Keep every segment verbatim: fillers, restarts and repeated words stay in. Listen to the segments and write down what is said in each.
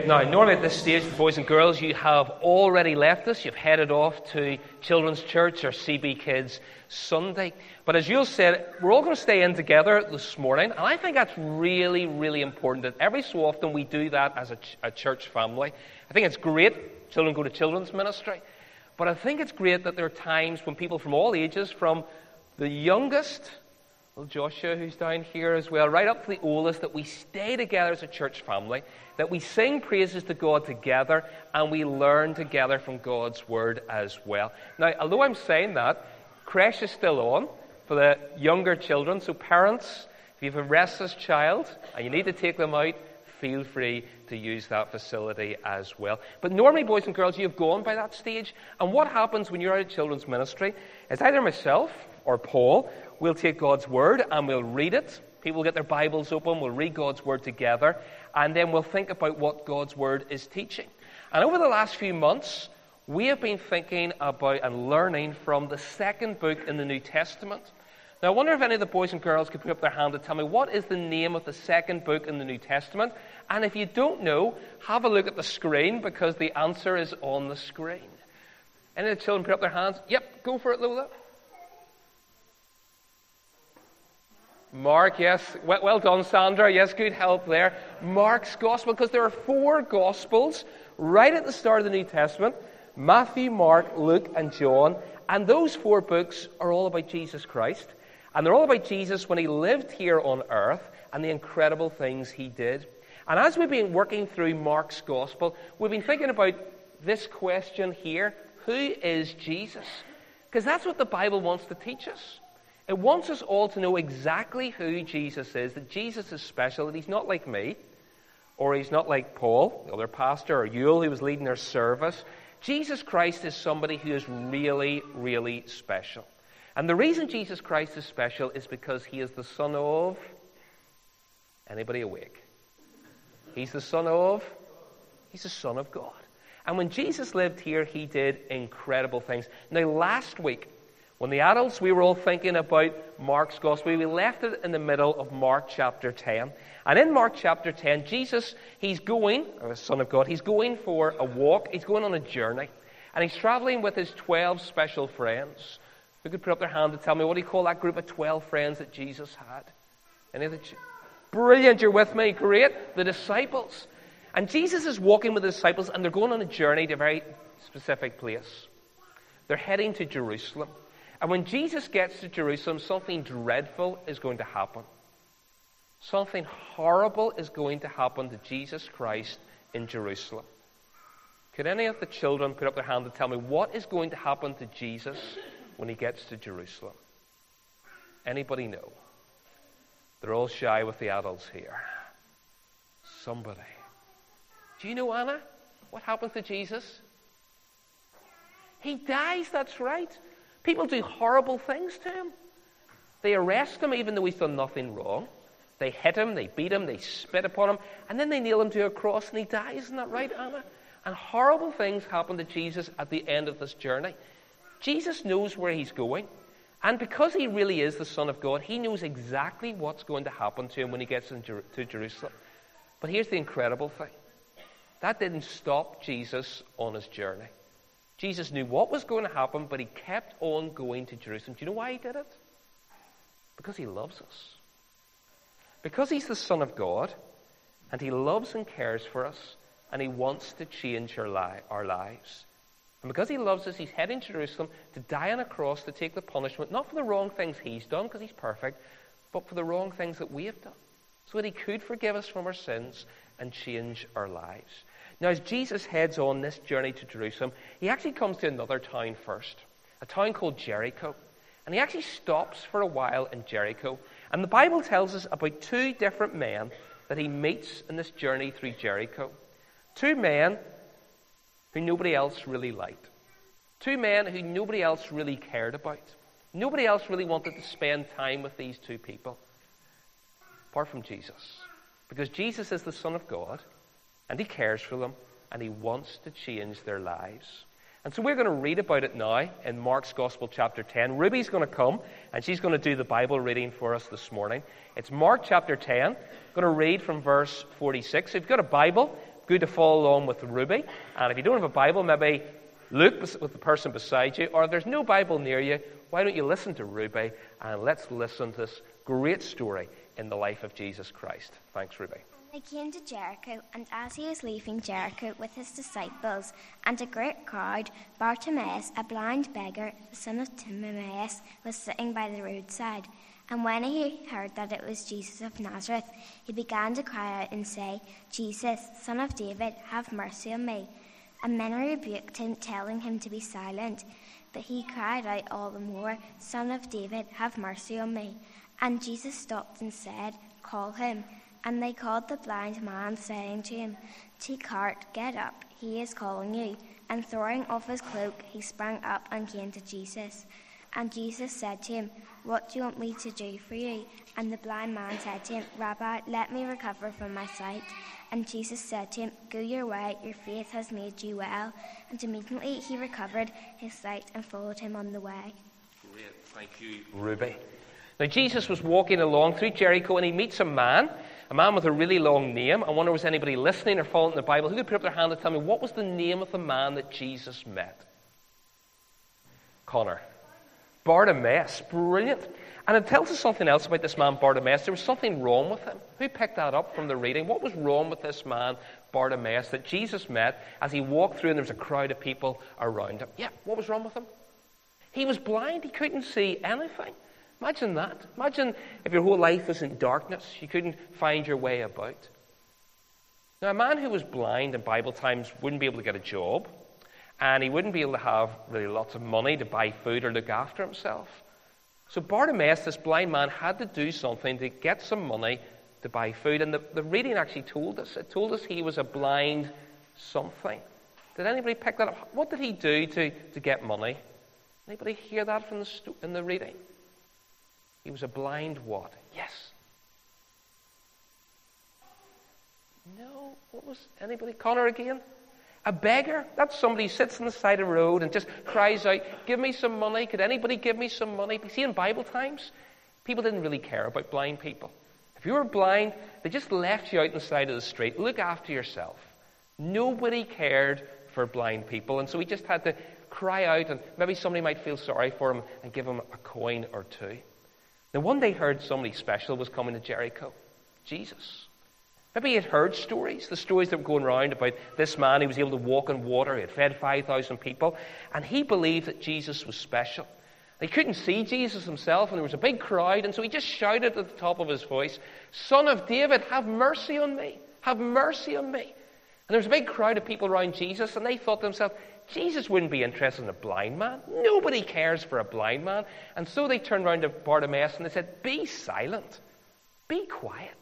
Now, normally at this stage, boys and girls, you have already left us. You've headed off to Children's Church or C B Kids Sunday. But as Jules said, we're all going to stay in together this morning. And I think that's really, really important that every so often we do that as a, ch- a church family. I think it's great. Children go to children's ministry. But I think it's great that there are times when people from all ages, from the youngest, well, Joshua, who's down here as well, right up to the oldest, that we stay together as a church family, that we sing praises to God together, and we learn together from God's Word as well. Now, although I'm saying that, creche is still on for the younger children, so parents, if you have a restless child and you need to take them out, feel free to use that facility as well. But normally, boys and girls, you've gone by that stage, and what happens when you're out of children's ministry is either myself or Paul will take God's Word and we'll read it. People will get their Bibles open, we'll read God's Word together, and then we'll think about what God's Word is teaching. And over the last few months, we have been thinking about and learning from the second book in the New Testament. Now, I wonder if any of the boys and girls could put up their hand and tell me what is the name of the second book in the New Testament. And if you don't know, have a look at the screen because the answer is on the screen. Any of the children put up their hands? Yep, go for it, Lola. Mark, yes. Well done, Sandra. Yes, good help there. Mark's Gospel, because there are four Gospels right at the start of the New Testament. Matthew, Mark, Luke, and John. And those four books are all about Jesus Christ. And they're all about Jesus when he lived here on earth and the incredible things he did. And as we've been working through Mark's Gospel, we've been thinking about this question here. Who is Jesus? Because that's what the Bible wants to teach us. It wants us all to know exactly who Jesus is, that Jesus is special, that he's not like me, or he's not like Paul, the other pastor, or Yule, who was leading their service. Jesus Christ is somebody who is really, really special. And the reason Jesus Christ is special is because he is the Son of... Anybody awake? He's the Son of... He's the Son of God. And when Jesus lived here, he did incredible things. Now, last week, when the adults, we were all thinking about Mark's Gospel, we left it in the middle of Mark chapter ten. And in Mark chapter ten, Jesus, he's going, or the Son of God, he's going for a walk, he's going on a journey. And he's traveling with his twelve special friends. Who could put up their hand and tell me, what do you call that group of twelve friends that Jesus had? Any of the ch- Brilliant, you're with me, great. The disciples. And Jesus is walking with the disciples, and they're going on a journey to a very specific place. They're heading to Jerusalem. And when Jesus gets to Jerusalem, something dreadful is going to happen. Something horrible is going to happen to Jesus Christ in Jerusalem. Could any of the children put up their hand and tell me what is going to happen to Jesus when he gets to Jerusalem? Anybody know? They're all shy with the adults here. Somebody. Do you know, Anna, what happens to Jesus? He dies, that's right. People do horrible things to him. They arrest him even though he's done nothing wrong. They hit him, they beat him, they spit upon him, and then they nail him to a cross and he dies. Isn't that right, Anna? And horrible things happen to Jesus at the end of this journey. Jesus knows where he's going. And because he really is the Son of God, he knows exactly what's going to happen to him when he gets into Jer- Jerusalem. But here's the incredible thing. That didn't stop Jesus on his journey. Jesus knew what was going to happen, but he kept on going to Jerusalem. Do you know why he did it? Because he loves us. Because he's the Son of God, and he loves and cares for us, and he wants to change our, li- our lives. And because he loves us, he's heading to Jerusalem to die on a cross to take the punishment, not for the wrong things he's done, because he's perfect, but for the wrong things that we have done, so that he could forgive us from our sins and change our lives. Now, as Jesus heads on this journey to Jerusalem, he actually comes to another town first, a town called Jericho. And he actually stops for a while in Jericho. And the Bible tells us about two different men that he meets in this journey through Jericho. Two men who nobody else really liked. Two men who nobody else really cared about. Nobody else really wanted to spend time with these two people, apart from Jesus. Because Jesus is the Son of God, and he cares for them, and he wants to change their lives. And so we're going to read about it now in Mark's Gospel chapter ten. Ruby's going to come, and she's going to do the Bible reading for us this morning. It's Mark chapter ten. I'm going to read from verse forty-six. So if you've got a Bible, good to follow along with Ruby. And if you don't have a Bible, maybe look with the person beside you. Or if there's no Bible near you, why don't you listen to Ruby? And let's listen to this great story in the life of Jesus Christ. Thanks, Ruby. They came to Jericho, and as he was leaving Jericho with his disciples and a great crowd, Bartimaeus, a blind beggar, the son of Timaeus, was sitting by the roadside. And when he heard that it was Jesus of Nazareth, he began to cry out and say, "Jesus, Son of David, have mercy on me." And many rebuked him, telling him to be silent. But he cried out all the more, "Son of David, have mercy on me." And Jesus stopped and said, "Call him." And they called the blind man, saying to him, "Take heart, get up, he is calling you." And throwing off his cloak, he sprang up and came to Jesus. And Jesus said to him, "What do you want me to do for you?" And the blind man said to him, "Rabbi, let me recover from my sight." And Jesus said to him, "Go your way, your faith has made you well." And immediately he recovered his sight and followed him on the way. Great, thank you, Ruby. Now Jesus was walking along through Jericho and he meets a man, a man with a really long name. I wonder was anybody listening or following the Bible who could put up their hand and tell me what was the name of the man that Jesus met? Connor. Bartimaeus. Brilliant. And it tells us something else about this man Bartimaeus. There was something wrong with him. Who picked that up from the reading? What was wrong with this man Bartimaeus that Jesus met as he walked through and there was a crowd of people around him? Yeah, what was wrong with him? He was blind. He couldn't see anything. Imagine that. Imagine if your whole life was in darkness. You couldn't find your way about. Now, a man who was blind in Bible times wouldn't be able to get a job, and he wouldn't be able to have really lots of money to buy food or look after himself. So Bartimaeus, this blind man, had to do something to get some money to buy food. And the, the reading actually told us. It told us he was a blind something. Did anybody pick that up? What did he do to, to get money? Anybody hear that from the sto- in the reading? He was a blind what? Yes. No. What was anybody? Connor again? A beggar? That's somebody who sits on the side of the road and just cries out, "Give me some money. Could anybody give me some money?" See, in Bible times, people didn't really care about blind people. If you were blind, they just left you out on the side of the street. Look after yourself. Nobody cared for blind people, and so he just had to cry out, and maybe somebody might feel sorry for him and give him a coin or two. Now, one day heard somebody special was coming to Jericho. Jesus. Maybe he had heard stories, the stories that were going around about this man who was able to walk on water, he had fed five thousand people, and he believed that Jesus was special. He couldn't see Jesus himself, and there was a big crowd, and so he just shouted at the top of his voice, "Son of David, have mercy on me, have mercy on me." And there was a big crowd of people around Jesus, and they thought to themselves, Jesus wouldn't be interested in a blind man. Nobody cares for a blind man. And so they turned around to Bartimaeus and they said, "Be silent. Be quiet."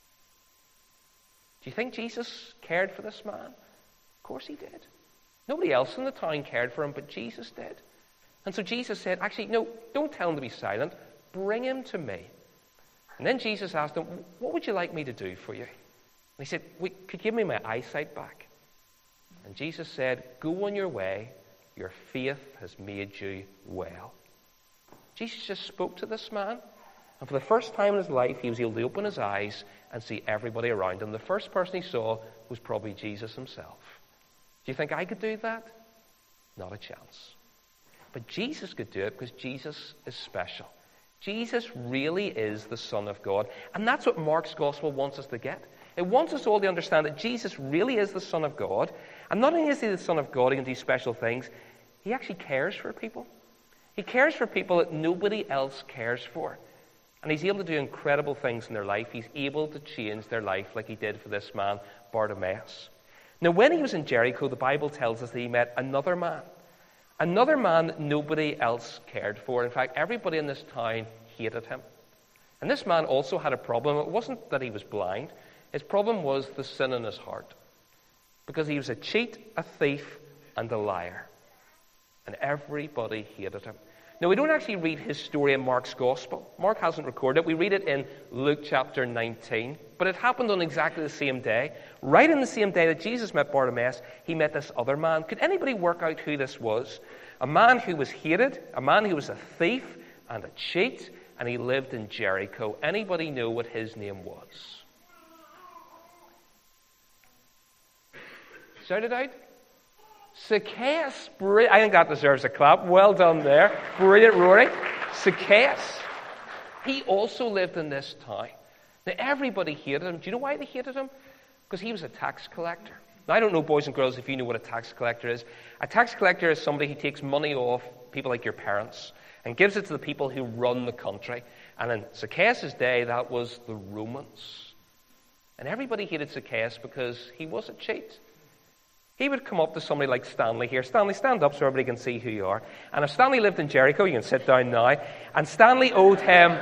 Do you think Jesus cared for this man? Of course he did. Nobody else in the town cared for him, but Jesus did. And so Jesus said, actually, no, don't tell him to be silent. Bring him to me. And then Jesus asked him, "What would you like me to do for you?" And he said, "We could give me my eyesight back." And Jesus said, "Go on your way. Your faith has made you well." Jesus just spoke to this man. And for the first time in his life, he was able to open his eyes and see everybody around him. The first person he saw was probably Jesus himself. Do you think I could do that? Not a chance. But Jesus could do it because Jesus is special. Jesus really is the Son of God. And that's what Mark's Gospel wants us to get. It wants us all to understand that Jesus really is the Son of God. And not only is he the Son of God, he can do special things, he actually cares for people. He cares for people that nobody else cares for. And he's able to do incredible things in their life. He's able to change their life like he did for this man, Bartimaeus. Now, when he was in Jericho, the Bible tells us that he met another man. Another man that nobody else cared for. In fact, everybody in this town hated him. And this man also had a problem. It wasn't that he was blind. His problem was the sin in his heart. Because he was a cheat, a thief, and a liar. And everybody hated him. Now, we don't actually read his story in Mark's Gospel. Mark hasn't recorded it. We read it in Luke chapter nineteen. But it happened on exactly the same day. Right on the same day that Jesus met Bartimaeus, he met this other man. Could anybody work out who this was? A man who was hated, a man who was a thief and a cheat, and he lived in Jericho. Anybody know what his name was? Shout it out. Zacchaeus. I think that deserves a clap. Well done there. Brilliant, Rory. Zacchaeus. He also lived in this town. Now, everybody hated him. Do you know why they hated him? Because he was a tax collector. Now, I don't know, boys and girls, if you know what a tax collector is. A tax collector is somebody who takes money off people like your parents and gives it to the people who run the country. And in Zacchaeus' day, that was the Romans. And everybody hated Zacchaeus because he was a cheat. He would come up to somebody like Stanley here. Stanley, stand up so everybody can see who you are. And if Stanley lived in Jericho, you can sit down now. And Stanley owed him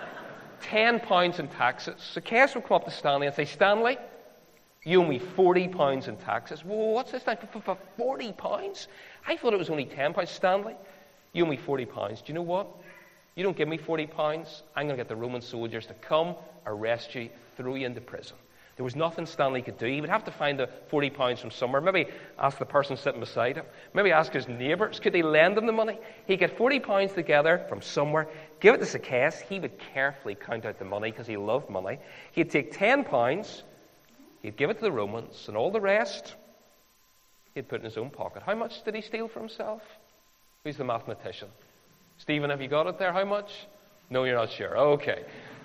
ten pounds in taxes. Zacchaeus would come up to Stanley and say, Stanley, you owe me forty pounds in taxes. Well, what's this now? For forty pounds? I thought it was only ten pounds. Stanley, you owe me forty pounds. Do you know what? You don't give me forty pounds, I'm going to get the Roman soldiers to come, arrest you, throw you into prison. There was nothing Stanley could do. He would have to find the forty pounds from somewhere. Maybe ask the person sitting beside him. Maybe ask his neighbours. Could they lend him the money? He'd get forty pounds together from somewhere, give it to Zacchaeus. He would carefully count out the money because he loved money. He'd take ten pounds, he'd give it to the Romans, and all the rest he'd put in his own pocket. How much did he steal for himself? Who's the mathematician? Stephen, have you got it there? How much? No, you're not sure. Okay.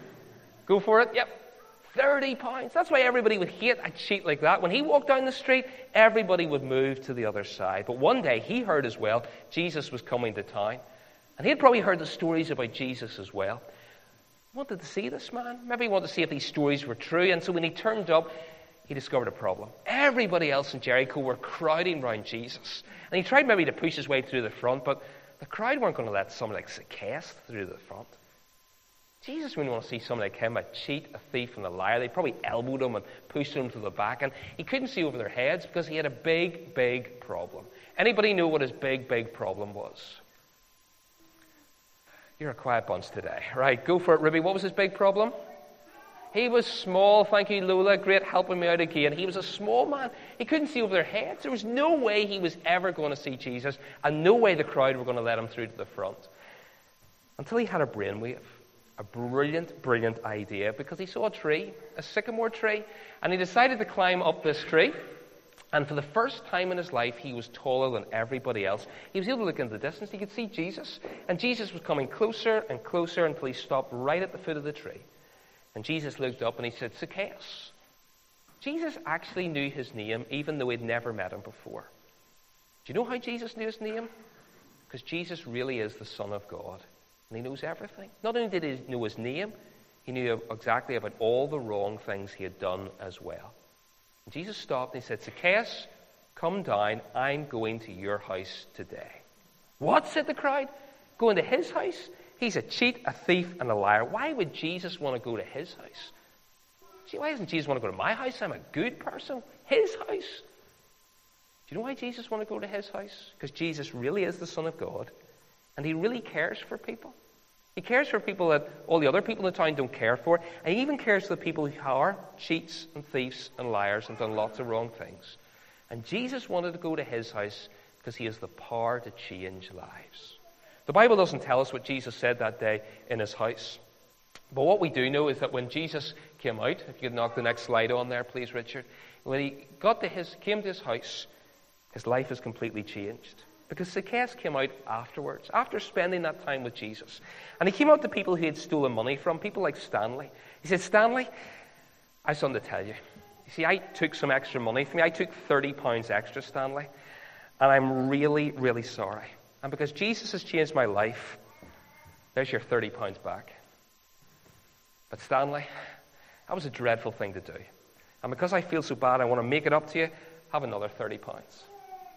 Go for it. Yep. thirty pounds. That's why everybody would hate a cheat like that. When he walked down the street, everybody would move to the other side. But one day, he heard as well, Jesus was coming to town. And he'd probably heard the stories about Jesus as well. He wanted to see this man. Maybe he wanted to see if these stories were true. And so when he turned up, he discovered a problem. Everybody else in Jericho were crowding around Jesus. And he tried maybe to push his way through the front, but the crowd weren't going to let someone like Zacchaeus through the front. Jesus wouldn't want to see someone like him, a cheat, a thief, and a liar. They probably elbowed him and pushed him to the back. And he couldn't see over their heads because he had a big, big problem. Anybody know what his big, big problem was? You're a quiet bunch today. Right, go for it, Ruby. What was his big problem? He was small. Thank you, Lola. Great helping me out again. He was a small man. He couldn't see over their heads. There was no way he was ever going to see Jesus, and no way the crowd were going to let him through to the front. Until he had a brainwave. A brilliant, brilliant idea, because he saw a tree, a sycamore tree, and he decided to climb up this tree. And for the first time in his life, he was taller than everybody else. He was able to look into the distance. He could see Jesus. And Jesus was coming closer and closer until he stopped right at the foot of the tree. And Jesus looked up and he said, Zacchaeus. Jesus actually knew his name, even though he'd never met him before. Do you know how Jesus knew his name? Because Jesus really is the Son of God. And he knows everything. Not only did he know his name, he knew exactly about all the wrong things he had done as well. And Jesus stopped and he said, Zacchaeus, come down. I'm going to your house today. What? Said the crowd. Going to his house? He's a cheat, a thief, and a liar. Why would Jesus want to go to his house? Gee, why doesn't Jesus want to go to my house? I'm a good person. His house. Do you know why Jesus want to go to his house? Because Jesus really is the Son of God. And he really cares for people. He cares for people that all the other people in the town don't care for. And he even cares for the people who are cheats and thieves and liars and done lots of wrong things. And Jesus wanted to go to his house because he has the power to change lives. The Bible doesn't tell us what Jesus said that day in his house. But what we do know is that when Jesus came out, if you could knock the next slide on there, please, Richard. When he got to his, came to his house, his life has completely changed. Because Zacchaeus came out afterwards, after spending that time with Jesus. And he came out to people he had stolen money from, people like Stanley. He said, Stanley, I have something to tell you. You see, I took some extra money from you. I took thirty pounds extra, Stanley. And I'm really, really sorry. And because Jesus has changed my life, there's your thirty pounds back. But Stanley, that was a dreadful thing to do. And because I feel so bad, I want to make it up to you, have another thirty pounds.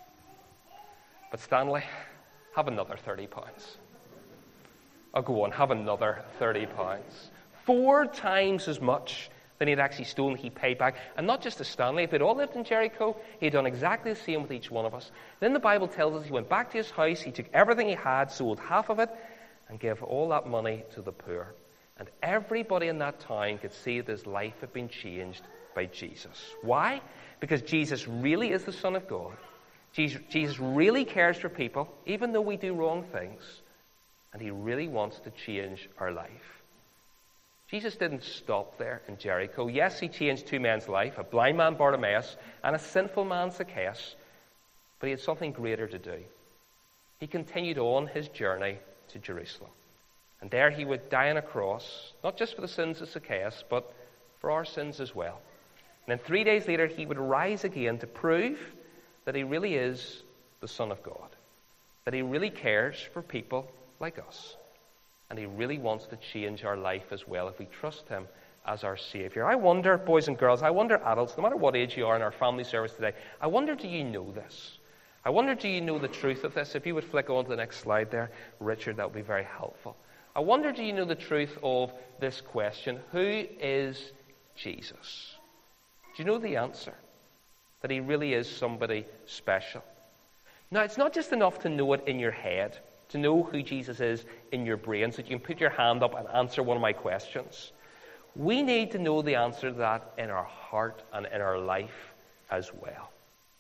But Stanley, have another thirty pounds. Oh, go on, have another thirty pounds. Four times as much than he'd actually stolen, he paid back. And not just to Stanley. If they'd all lived in Jericho, he'd done exactly the same with each one of us. Then the Bible tells us he went back to his house, he took everything he had, sold half of it, and gave all that money to the poor. And everybody in that town could see that his life had been changed by Jesus. Why? Because Jesus really is the Son of God. Jesus really cares for people, even though we do wrong things, and he really wants to change our life. Jesus didn't stop there in Jericho. Yes, he changed two men's life, a blind man, Bartimaeus, and a sinful man, Zacchaeus. But he had something greater to do. He continued on his journey to Jerusalem. And there he would die on a cross, not just for the sins of Zacchaeus, but for our sins as well. And then three days later, he would rise again to prove that he really is the Son of God, that he really cares for people like us. And he really wants to change our life as well if we trust him as our Savior. I wonder, boys and girls, I wonder, adults, no matter what age you are in our family service today, I wonder, do you know this? I wonder, do you know the truth of this? If you would flick on to the next slide there, Richard, that would be very helpful. I wonder, do you know the truth of this question? Who is Jesus? Do you know the answer? That he really is somebody special. Now, it's not just enough to know it in your head, to know who Jesus is in your brain, so that you can put your hand up and answer one of my questions. We need to know the answer to that in our heart and in our life as well.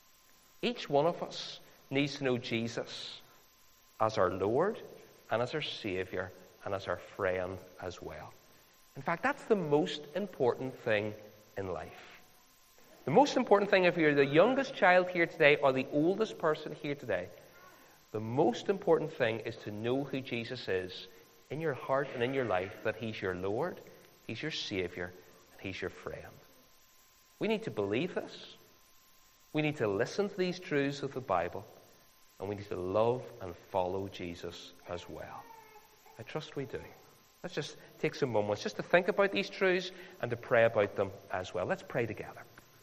Each one of us needs to know Jesus as our Lord and as our Savior and as our friend as well. In fact, that's the most important thing in life. The most important thing, if you're the youngest child here today or the oldest person here today, the most important thing is to know who Jesus is in your heart and in your life, that he's your Lord, he's your Savior, and he's your friend. We need to believe this. We need to listen to these truths of the Bible, and we need to love and follow Jesus as well. I trust we do. Let's just take some moments just to think about these truths and to pray about them as well. Let's pray together.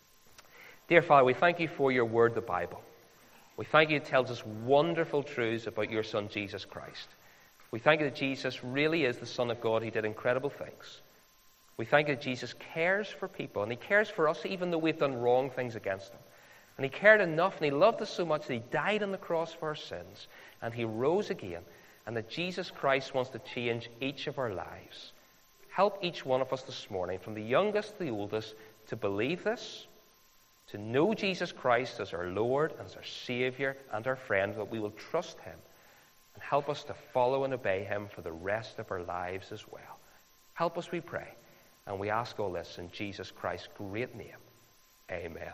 Dear Father, we thank you for your word, the Bible. We thank you it tells us wonderful truths about your Son, Jesus Christ. We thank you that Jesus really is the Son of God. He did incredible things. We thank you that Jesus cares for people, and he cares for us even though we've done wrong things against him. And he cared enough, and he loved us so much that he died on the cross for our sins, and he rose again, and that Jesus Christ wants to change each of our lives. Help each one of us this morning, from the youngest to the oldest, to believe this, to know Jesus Christ as our Lord, as our Savior, and our friend, that we will trust him, and help us to follow and obey him for the rest of our lives as well. Help us, we pray, and we ask all this in Jesus Christ's great name. Amen.